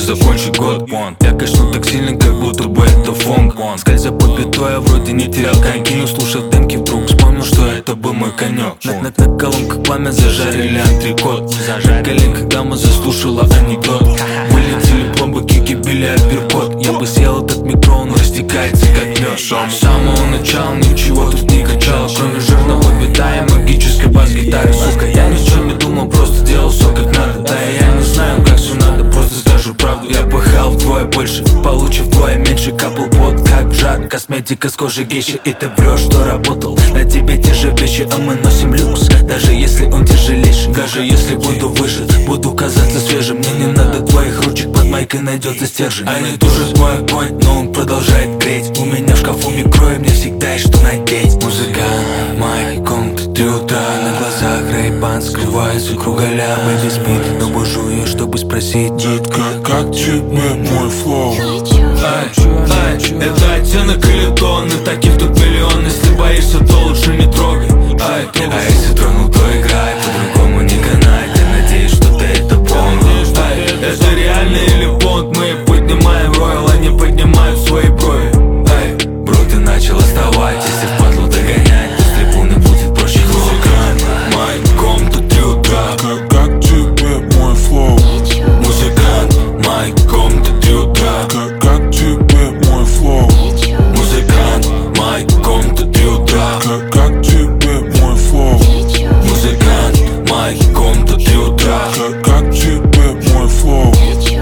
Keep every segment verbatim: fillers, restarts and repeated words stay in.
закончить год. Я качну так сильно, как будто бы это фонг. Скользя под битой, я вроде не терял коньки, но слушав демки, вдруг вспомнил, что это был мой конек. На, на, на колонках пламя зажарили антрикот. На колен, когда мы заслушала анекдот. Вылетели пломбы, кики, били апперкот. Я бы съел этот микро, он растекается как мед. С самого начала ничего тут не качал, кроме жирного бита и магической бас-гитары. Сука, я ни о чем не думал, просто делал все как надо. Да я не знаю, как все надо, просто скажу правду. Я пахал вдвое больше, получив вдвое меньше. Капал пот, как жар, косметика с кожи гейши. И ты врешь, что работал, на тебе те же вещи. А мы носим люкс, даже если он тяжелейший. Даже если буду выжить, буду казаться свежим. Мне не надо твоих ручек, под майкой найдется стержень. Они тушат мой огонь, но он продолжает греть. У меня в шкафу микро, и мне всегда есть что надеть. Музыка, майк, комната, три утра. На глазах рейбан скрывается кругаля. Бэби спит, но бужу ее, чтобы спросить: детка, как тебе мой флоу? Ай, ай, это оттенок или тонны, таких тут миллион. Если боишься, то лучше не трогай. Ай, а если тронул, то играй, по-другому не канает. Я надеюсь, что ты это помнишь. Ай, это реально или понт? Мы поднимаем роял, они поднимают свои брови. Ай, бро, ты начал отставать, если впадлу догонять, то с трибуны будет проще хлопать. Майком тут три утра. Как, как тебе мой флоу? Музыкант, майком тут три утра. Как, как тебе мой флоу? Музыкант, майком тут три утра. Как, как тебе мой флоу? Музыкант, майком тут три утра. Как, как тебе мой флоу?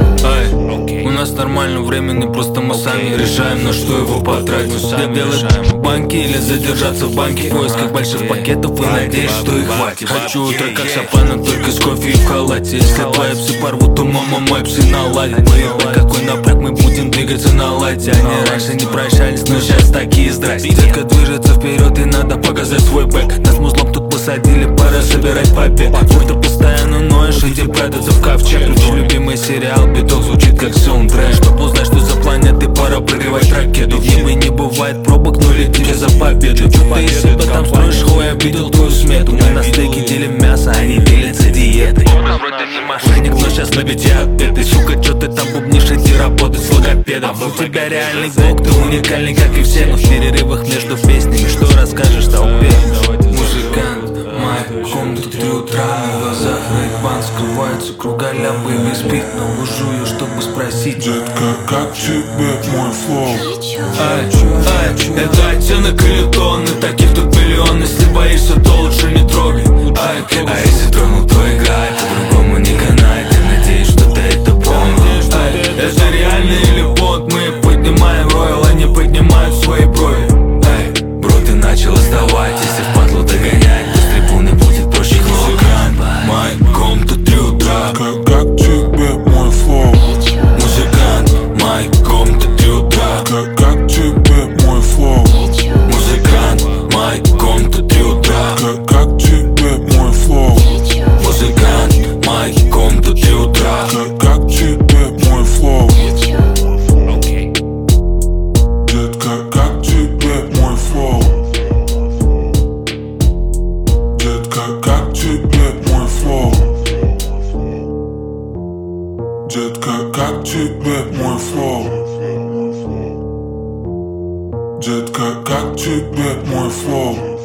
Ай, у нас нормально времени, просто мы сами решаем, на что его потратить. Для белых в банке или задержаться в банке, в поисках больших пакетов и надеюсь, что их хватит. Хочу утро как Сапана, только с кофе и в халате. Если твои псы порвут, то мама мои псы наладят. Понимай, какой напряг, мы будем двигаться на ладе. Они раньше не прощались, но сейчас такие здрасте. Детка движется вперед и надо показать свой бэк. Нас музлом тут посадили, пора собирать побег. Будто постоянно ноешь, иди прятаться в ковчег. Включи любимый сериал, биток звучит как саундтрек. Чтоб узнать, что за планеты, пора прыгивать ракету. В небе не бывает пробок, но летите за победу. Чё ты из себя там строишь, хуй, я видел твою смету. Мы на стейке делим мясо, они делятся диетой. Образ вроде не мошенник, но сейчас на бите отпетый. Сука, чё ты там бубнишь, иди работать с логопедом. У тебя реальный бог, ты уникальный, как и все. Но в перерывах между песнями что расскажешь толпе? Музыкант, майком тут три утра. На глазах рейбан скрывается кругаля. Бэби спит, но бужу ее, чтобы спросить: Детка, как тебе мой флоу? Ай, ай, это оттенок или тонны, таких тут миллион. Если боишься, то лучше не трогай. Ай, а если тронул, то играй, по-другому не канает. Я надеюсь, что ты это помнишь. Ай, это реально или понт? Мы поднимаем роял, они поднимают свои брови. Ай, бро, ты начал отставать, если впадлу догонять, то с трибуны будет проще хлопать. Майком тут три утра. Как, как тебе мой флоу? Музыкант, майком тут три утра. Как, как тебе мой флоу? Музыкант, майком тут три утра. Как, как тебе мой флоу? Музыкант, майком тут три утра. Как, как тебе мой флоу? Детка, как тебе мой флоу? Детка, как тебе мой флоу? Детка, как тебе мой флоу? Детка, как тебе мой флоу?